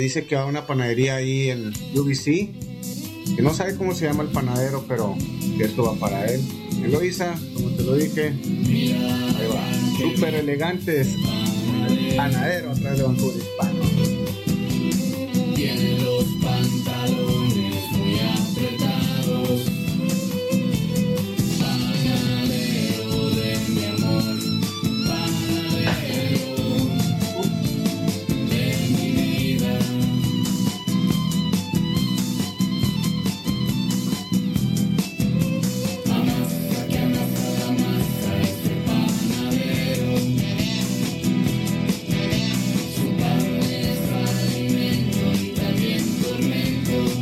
Dice que va a una panadería ahí en UBC, que no sabe cómo se llama el panadero, pero que esto va para él. Eloisa, como te lo dije, ahí va, súper elegantes, panadero atrás de Vancouver Hispano. Tiene los pantalones muy apretados, panadero de mi amor, panadero de mi vida. Amasa que amasa la masa este panadero, su pan es alimento y también tormento.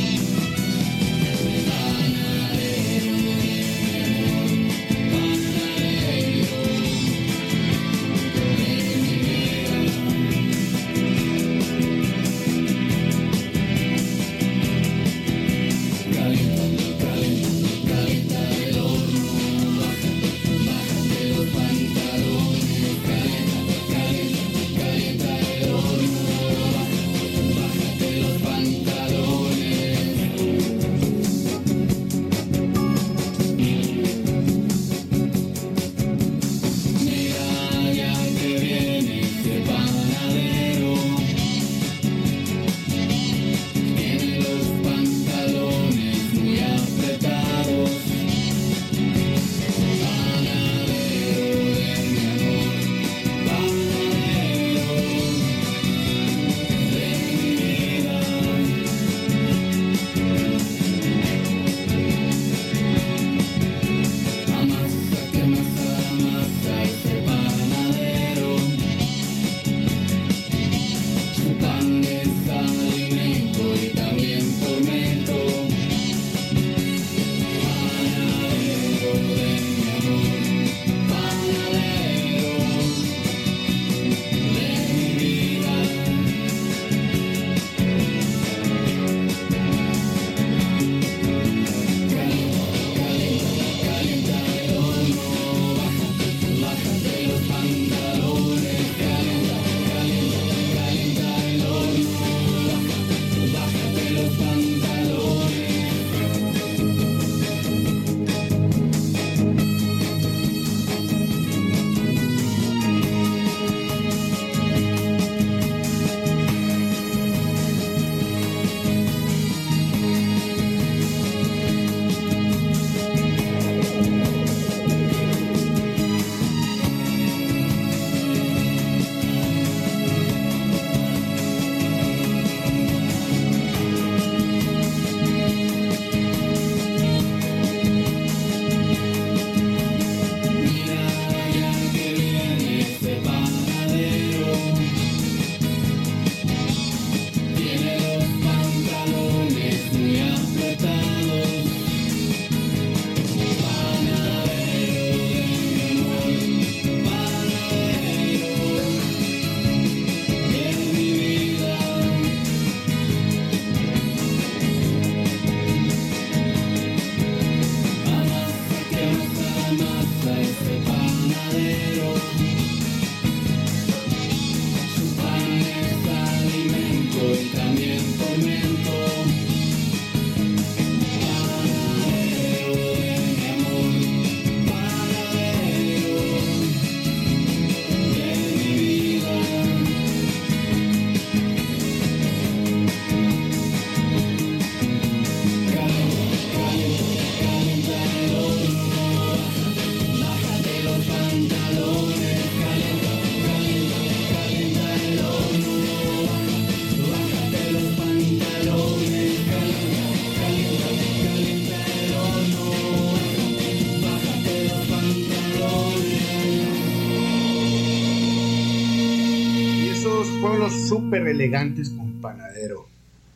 Súper elegantes con panadero.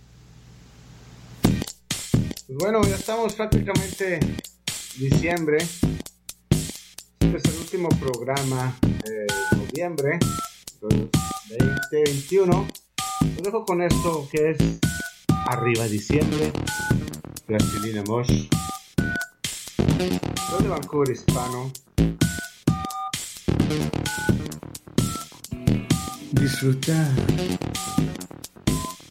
Pues bueno, ya estamos prácticamente diciembre. Este es el último programa de noviembre del 2021. Los dejo con esto que es Arriba Diciembre, Plastilina Mosh. Soy de Vancouver Hispano. Disfrutar.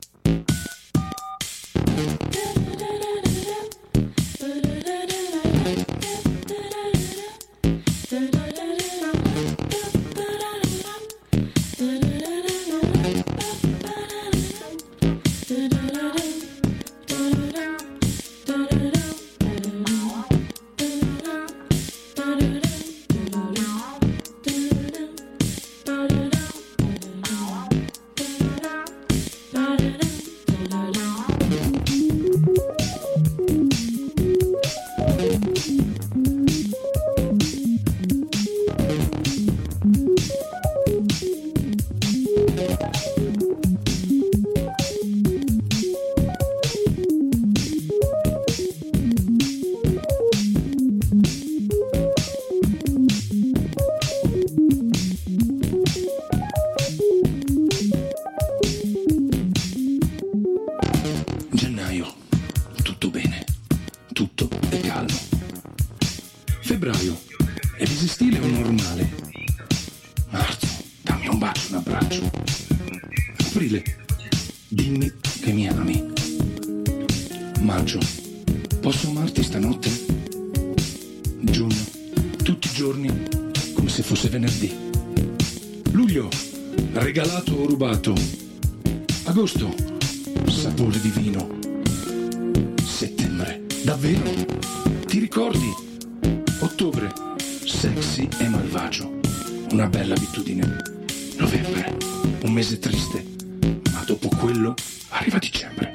Febbraio, è bisestile o normale? Marzo, dammi un bacio, un abbraccio. Aprile, dimmi che mi ami. Maggio, posso amarti stanotte? Giugno, tutti i giorni come se fosse venerdì. Luglio, regalato o rubato. Agosto, sapore di vino. Settembre, davvero? Ti ricordi? Ottobre, sexy e malvagio. Una bella abitudine. Novembre, un mese triste, ma dopo quello arriva dicembre.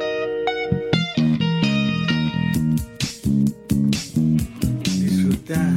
Disfrutar.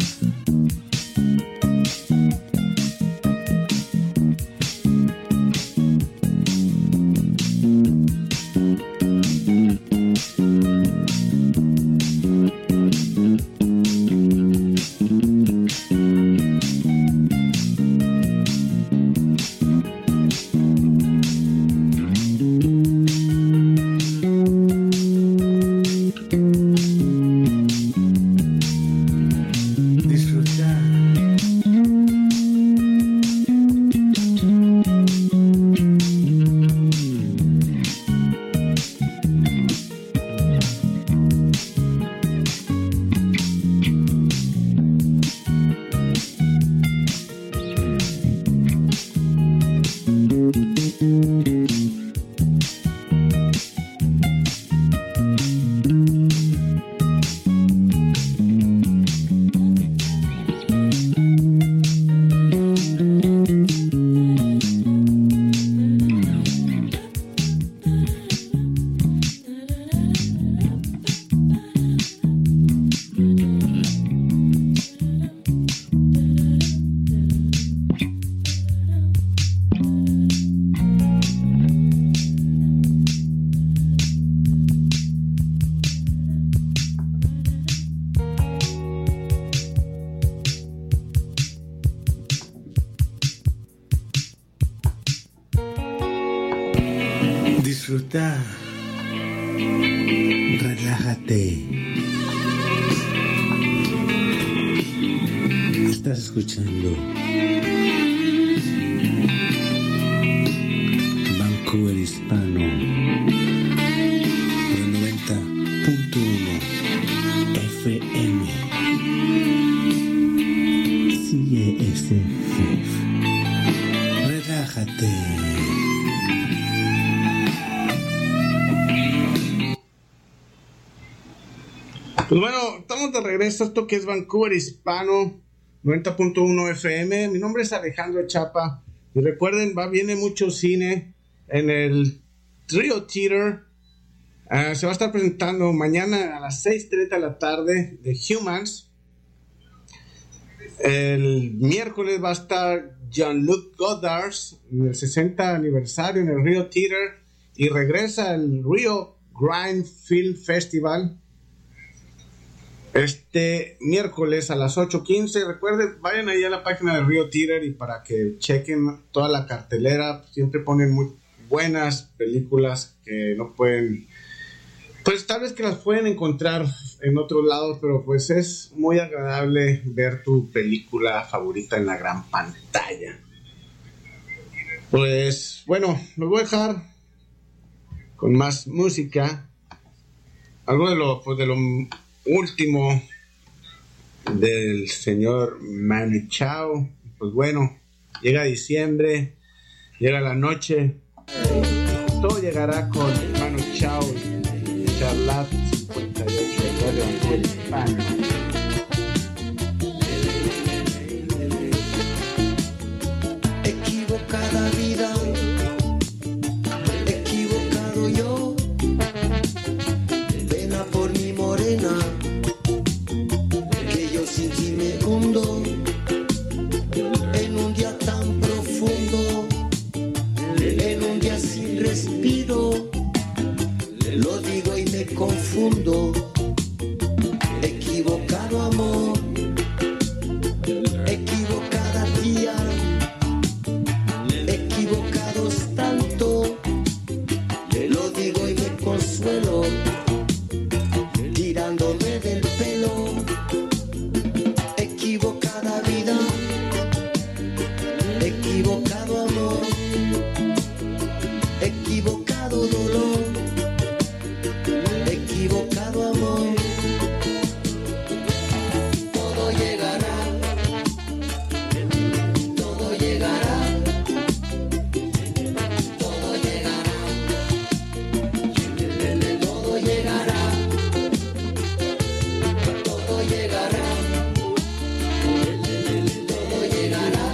Disfruta, relájate. Estás escuchando Vancouver Hispano, el 90.1 FM. Sigue ese jefe. Relájate. Pues bueno, estamos de regreso a esto que es Vancouver Hispano 90.1 FM. Mi nombre es Alejandro Chapa y recuerden, viene mucho cine en el Rio Theater. Se va a estar presentando mañana a las 6:30 de la tarde de Humans. El miércoles va a estar Jean-Luc Godard en el 60 aniversario en el Rio Theater y regresa el Rio Grind Film Festival este miércoles a las 8:15. Recuerden, vayan ahí a la página del Rio Theater y para que chequen toda la cartelera. Siempre ponen muy buenas películas que no pueden, pues tal vez que las pueden encontrar en otros lados, pero pues es muy agradable ver tu película favorita en la gran pantalla. Pues bueno, los voy a dejar con más música. Algo de lo último del señor Manu Chao. Pues bueno, llega diciembre, llega la noche, todo llegará con Manu Chao y Charlat 58 de Vancouver Hispano. Equivocada vida, equivocado yo, pena por mi morena, que yo sin ti me hundo en un día tan profundo, en un día sin respiro, lo digo y me confundo. Equivocado amor, equivocada tía, equivocados tanto, lo digo y me consuelo, tirándome del pelo. equivocado dolor, equivocado amor. Todo llegará, todo llegará, todo llegará, todo llegará, todo llegará, todo llegará,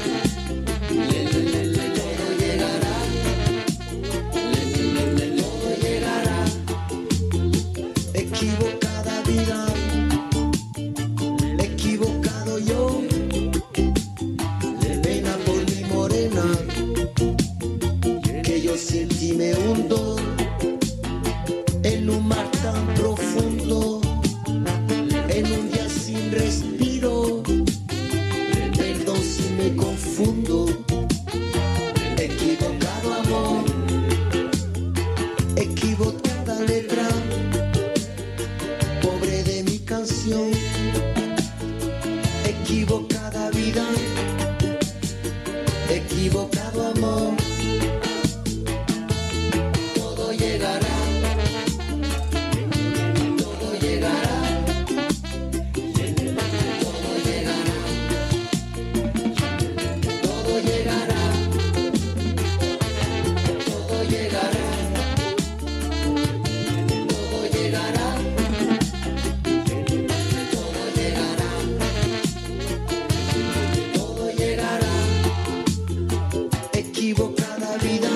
todo llegará, todo llegará. Equivocada vida, equivocado yo, pena por mi morena, que yo sin ti me hundo en un mar tan profundo, en un día sin respiro. Perdón si me confundo. Equivocado amor, equivocada letra, pobre de mi canción. Equivocada vida, equivocado amor. Todo llegará, todo llegará, todo llegará, todo llegará, todo llegará, todo llegará, todo llegará, todo llegará. Equivocada vida,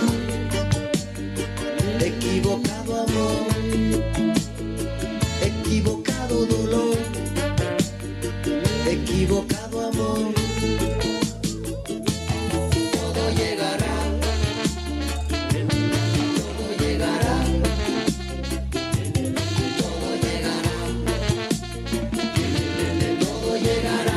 equivocado amor, equivocado dolor, equivocado amor. Todo llegará, todo llegará, todo llegará, todo llegará.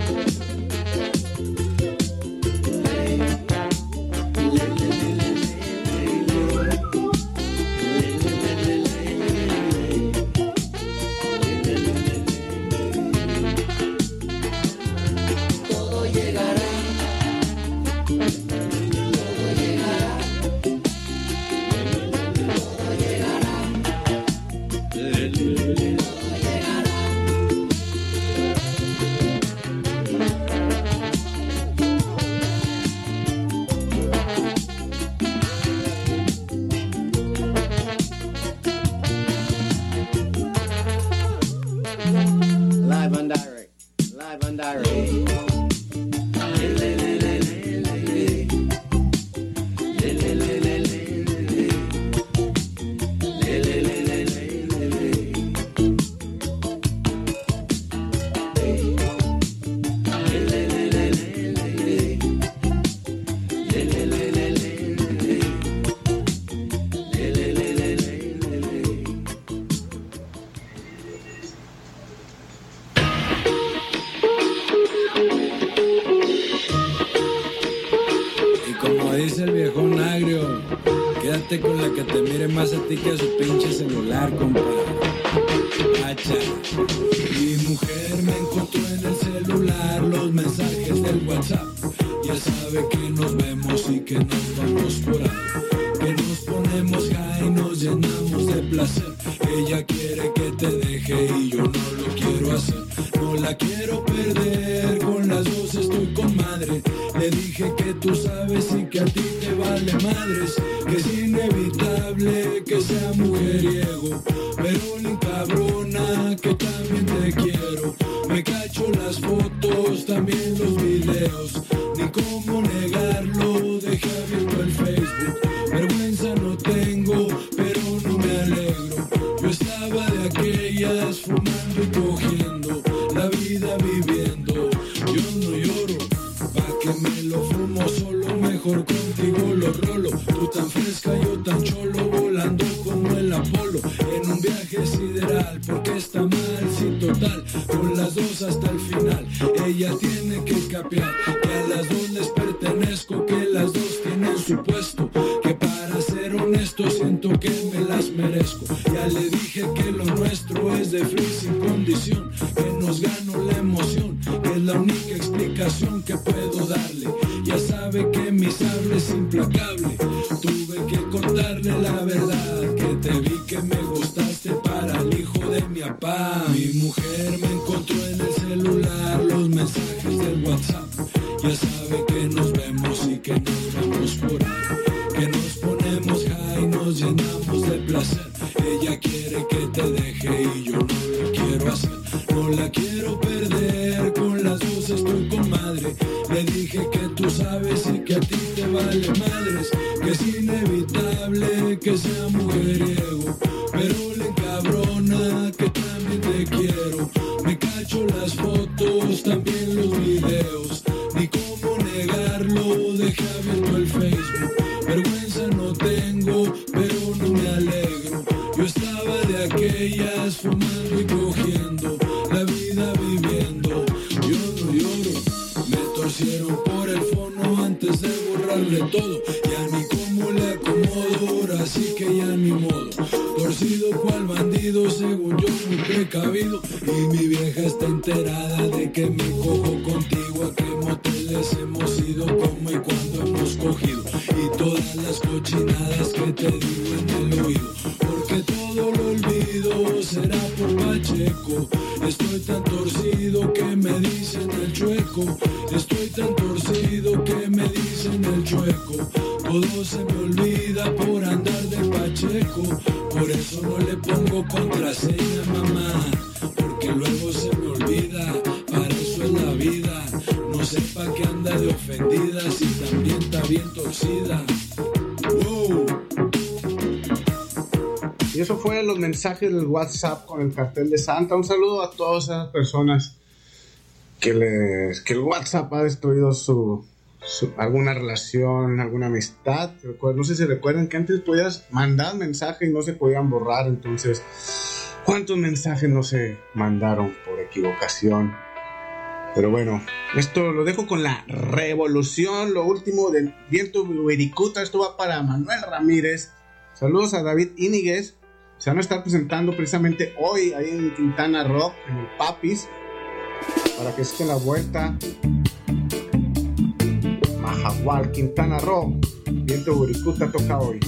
Todo llegará, todo llegará, todo llegará, todo llegará. Live on direct. Live on direct. Y como dice el viejón agrio, quédate con la que te mire más a ti que a su pinche celular, compa. Hacha. Mi mujer me encontró en el celular los mensajes del WhatsApp. Ya sabe que nos vemos y que nos vamos por ahí, que nos ponemos high y nos llenamos de placer. Ella quiere que te deje y yo no lo quiero hacer. No la quiero perder, con las dos estoy con madre. Le dije que tú sabes y que a ti te vale madres, que es inevitable que sea mujeriego, pero le encabrona que también te quiero. Me cacho las fotos, también los videos, ni cómo negarlo, dejé abierto el Facebook. Vergüenza no tengo, pero no me alegro. Yo estaba de aquellas fumando y cogiendo, la vida viviendo. Yo no lloro, pa' que me lo fumo solo, mejor contigo lo rolo. Tú tan fresca, yo tan cholo, volando como el Apolo, en un viaje sideral, porque está mal, sí total, con las dos hasta el final. Ella tiene que capear que a las dos les pertenezco, que las dos tienen su puesto, que para ser honesto siento siento que me las merezco. Ya le dije que lo nuestro es de free sin condición, que nos gano la emoción, que es la única explicación que puedo darle. Ya sabe que mi sable es implacable, tuve que contarle la verdad, que te vi que me gustaste para el hijo de mi papá. Mi mujer me encontró en el celular los mensajes del WhatsApp. Ya sabe que nos vemos y que nos vamos por ahí, que nos ponemos high, nos llenamos de placer. Ella quiere que te deje y yo no lo quiero hacer, no la quiero perder. Con las dos estoy con madre. Le dije que tú sabes y que a ti te vale madres, que es inevitable que sea mujeriego, pero le encabrona que también te quiero. Me cacho las fotos, también los videos, ni cómo negarlo, dejé abierto el Facebook. Vergüenza no tengo, pero no me alegro. Yo estaba de aquellas fumando y cogiendo, la vida viviendo. Lloro, lloro, me torcieron por el fono antes de borrarle todo. Ya ni cómo le acomodo, ahora sí que ya ni modo. Torcido cual bandido, según yo muy precavido. Y mi vieja está enterada de que me cojo contigo. A qué moteles hemos ido, cómo y cuándo hemos cogido, y todas las cochinadas que te digo en el oído. Porque todo lo olvido, será por Pacheco. Estoy tan torcido que me dicen el chueco. Estoy tan torcido que me dicen el chueco. Todo se me olvida por andar de Pacheco. Por eso no le pongo contraseña, mamá, porque luego se me olvida. Para eso es la vida. No sepa que anda de ofendida si también está bien torcida. Wow. Y eso fue los mensajes del WhatsApp con el cartel de Santa. Un saludo a todas esas personas que el WhatsApp ha destruido alguna relación, alguna amistad. No sé si recuerdan que antes podías mandar mensajes y no se podían borrar. Entonces, ¿cuántos mensajes no se mandaron por equivocación? Pero bueno, esto lo dejo con la revolución. Lo último del viento Wirikuta. Esto va para Manuel Ramírez. Saludos a David Íñiguez. Se van a estar presentando precisamente hoy ahí en Quintana Roo, en el Papis, para que se den la vuelta. Mahahual, Quintana Roo, viento Wirikuta toca hoy.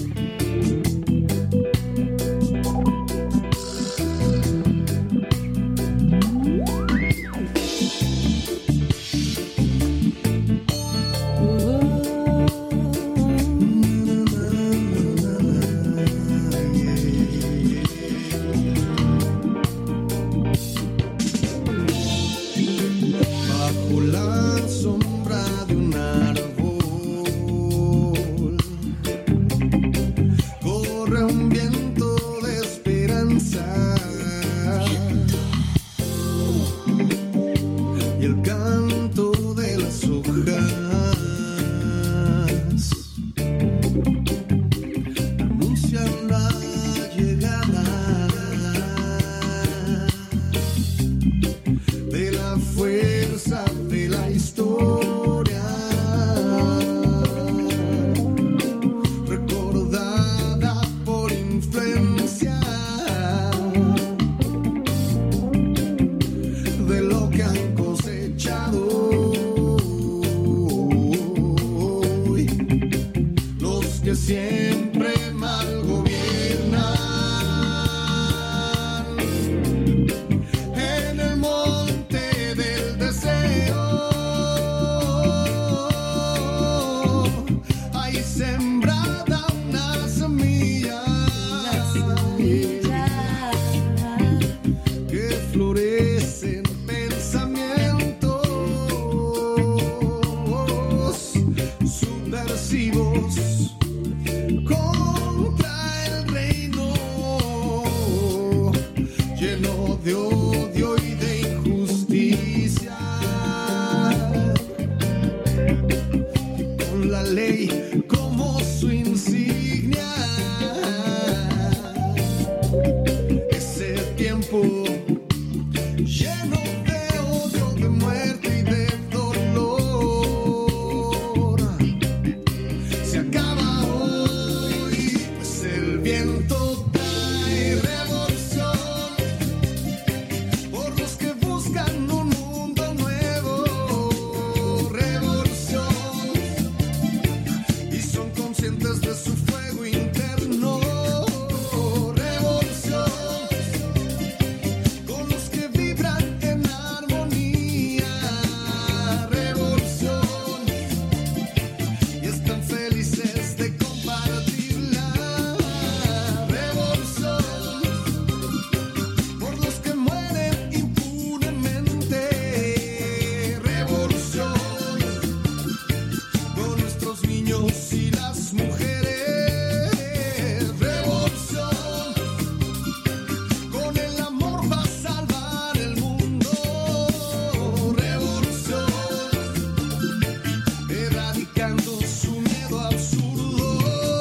Viento movimiento trae revolución por los que buscan un mundo nuevo, revolución, y son conscientes de su fuego interno, revolución, con los que vibran en armonía, revolución, y están felices de compartirla, revolución, por los que mueren impunemente, revolución, con nuestros niños y las mujeres, revolución, con el amor va a salvar el mundo, revolución, erradicando su miedo absurdo.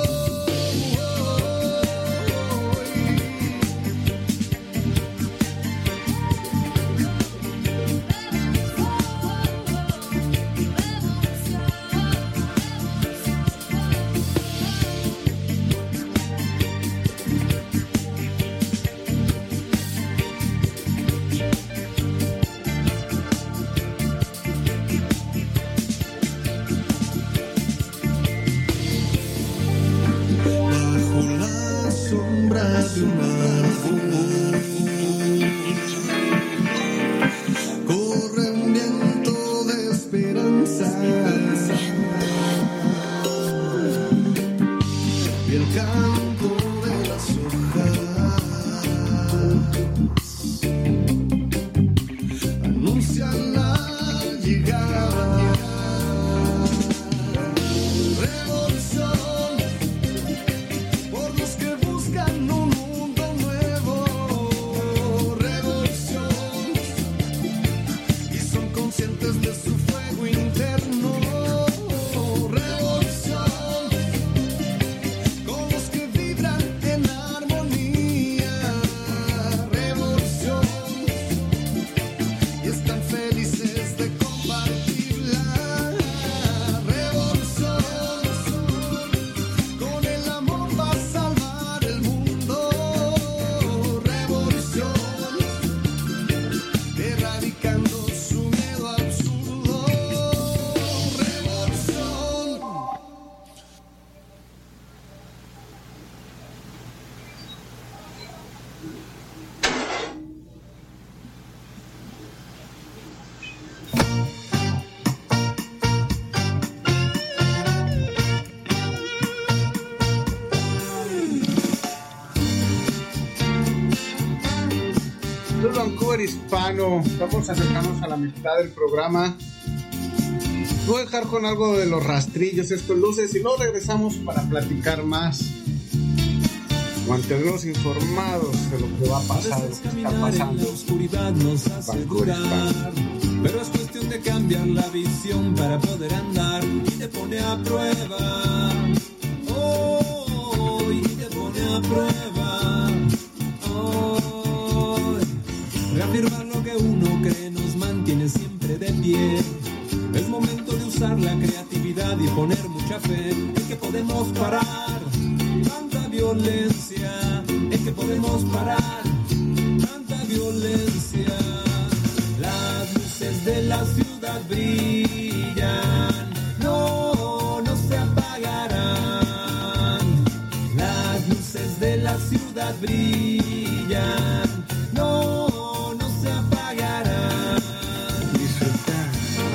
Bajo la sombra de un árbol corre un viento de esperanza y el canto de las hojas anuncia la llegada. Revolución por los que buscan un mundo nuevo, revolución, y son conscientes de su fuego interno, revolución, con los que vibran en armonía, revolución, y están felices de compartirla, revolución, con el amor va a salvar el mundo, revolución, erradicando su miedo absurdo, revolución. Los Vancouver Hispano, vamos a acercarnos a la mitad del programa. Voy a dejar con algo de los rastrillos, estos luces, y luego regresamos para platicar más, mantenerlos informados de lo que va a pasar, de lo que está pasando. La oscuridad nos hace Vancouver durar, Hispano. pero es cuestión de cambiar la visión para poder andar y te pone a prueba. Oh, y te pone a prueba. Oh, reafirmar lo que uno cree nos mantiene siempre de pie. Es momento de usar la creatividad y poner mucha fe en que podemos parar tanta violencia, en que podemos parar tanta violencia. Las luces de la ciudad brillan, no, no se apagarán. Las luces de la ciudad brillan, no, no se apagarán. Disfrutar.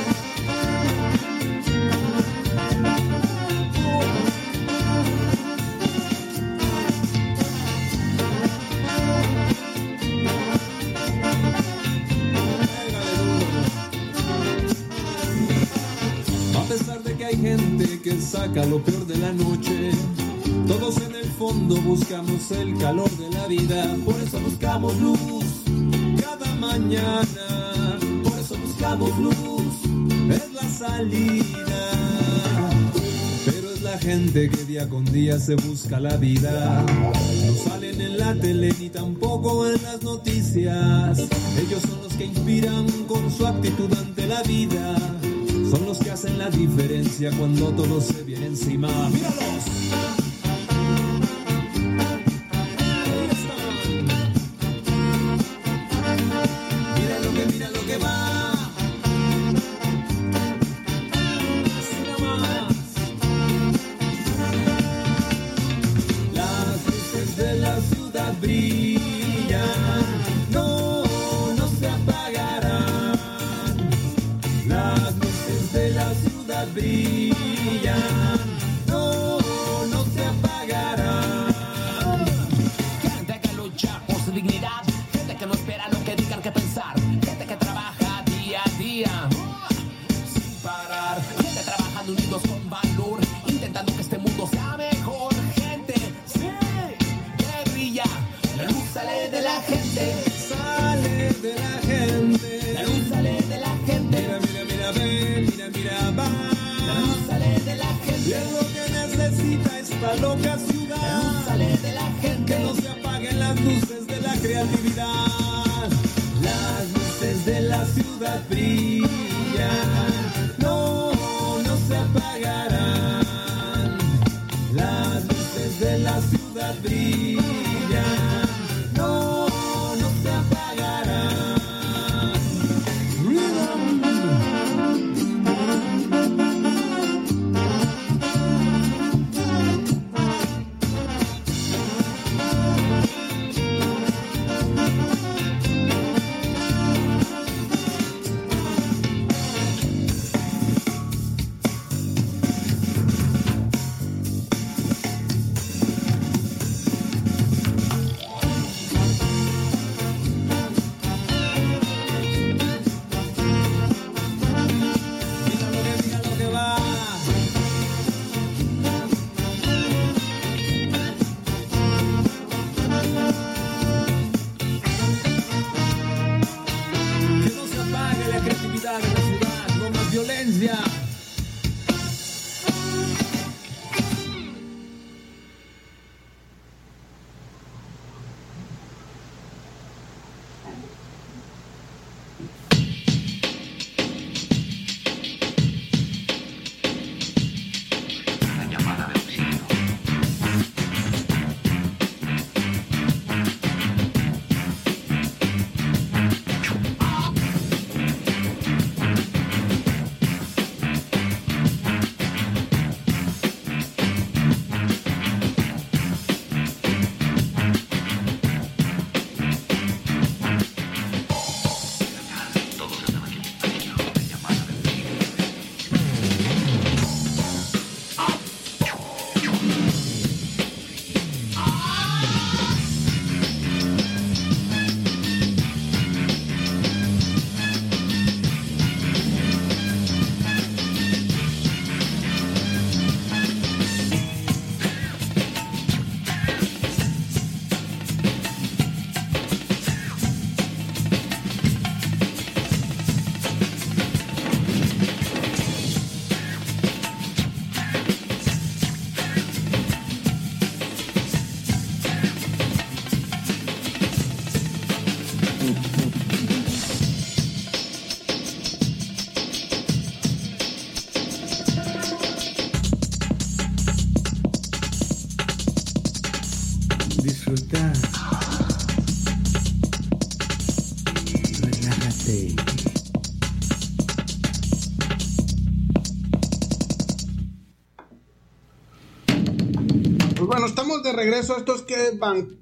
A pesar de que hay gente que saca lo peor de la noche, todos en el fondo buscamos el calor de la vida. Por eso buscamos luz cada mañana, por eso buscamos luz, es la salida. Pero es la gente que día con día se busca la vida. No salen en la tele ni tampoco en las noticias. Ellos son los que inspiran con su actitud ante la vida. Son los que hacen la diferencia cuando todo se viene encima. ¡Míralos! brillan, no se apagarán. Las luces de la ciudad brillan, no se apagarán. Gente que lucha por su dignidad, gente que no espera lo que digan que pensar, gente que trabaja día a día sin parar, gente trabajando unidos con valor, intentando que este mundo sea mejor. Gente, sí, que brilla, la luz sale de la gente, Sale de la gente. la luz sale de la gente, Mira, mira, mira, ve, mira, va. la luz sale de la Y gente, es lo que necesita esta loca la luz ciudad. sale de la Que gente, no se apaguen las luces de la creatividad. Las luces de la ciudad brillan, no se apagarán. Las luces de la ciudad brillan, no se apagarán. Rhythm. Mira lo que va. Que no se apague la creatividad de la ciudad, no más violencia. Disfrutar. Relájate. Pues bueno, estamos de regreso. Estos que van